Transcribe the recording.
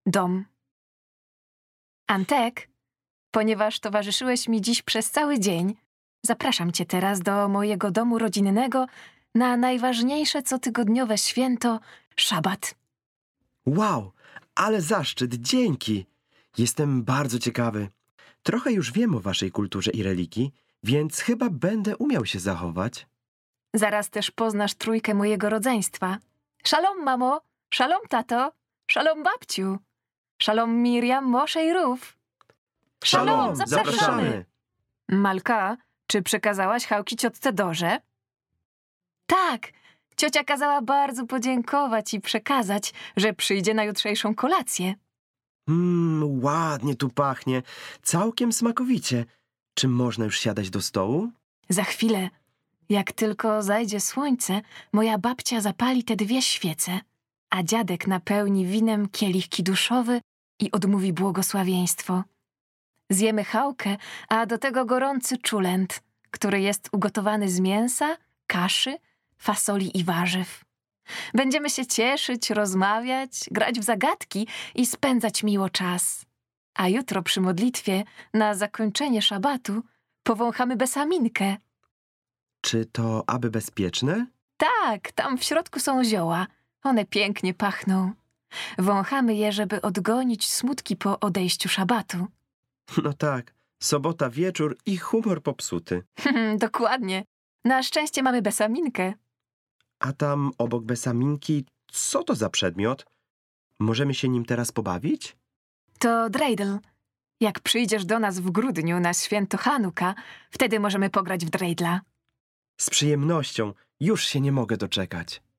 Dom. Antek, ponieważ towarzyszyłeś mi dziś przez cały dzień, zapraszam cię teraz do mojego domu rodzinnego na najważniejsze cotygodniowe święto – szabat. Wow, ale zaszczyt, dzięki! Jestem bardzo ciekawy. Trochę już wiem o waszej kulturze i religii, więc chyba będę umiał się zachować. Zaraz też poznasz trójkę mojego rodzeństwa. Szalom, mamo! Szalom, tato! Szalom, babciu! Szalom, Miriam, Mosze i Ruf! Szalom, zapraszamy! Malka, czy przekazałaś chałki ciotce Dorze? Tak, ciocia kazała bardzo podziękować i przekazać, że przyjdzie na jutrzejszą kolację. Ładnie tu pachnie. Całkiem smakowicie. Czy można już siadać do stołu? Za chwilę, jak tylko zajdzie słońce, moja babcia zapali te 2 świece, a dziadek napełni winem kielich kiduszowy i odmówi błogosławieństwo. Zjemy chałkę, a do tego gorący czulent, który jest ugotowany z mięsa, kaszy, fasoli i warzyw. Będziemy się cieszyć, rozmawiać, grać w zagadki i spędzać miło czas. A jutro przy modlitwie, na zakończenie szabatu, powąchamy besaminkę. Czy to aby bezpieczne? Tak, tam w środku są zioła. One pięknie pachną. Wąchamy je, żeby odgonić smutki po odejściu szabatu. No tak, sobota wieczór i humor popsuty. Dokładnie. Na szczęście mamy besaminkę. A tam obok besaminki, co to za przedmiot? Możemy się nim teraz pobawić? To dreidl. Jak przyjdziesz do nas w grudniu na święto Chanuka, wtedy możemy pograć w dreidla. Z przyjemnością, już się nie mogę doczekać.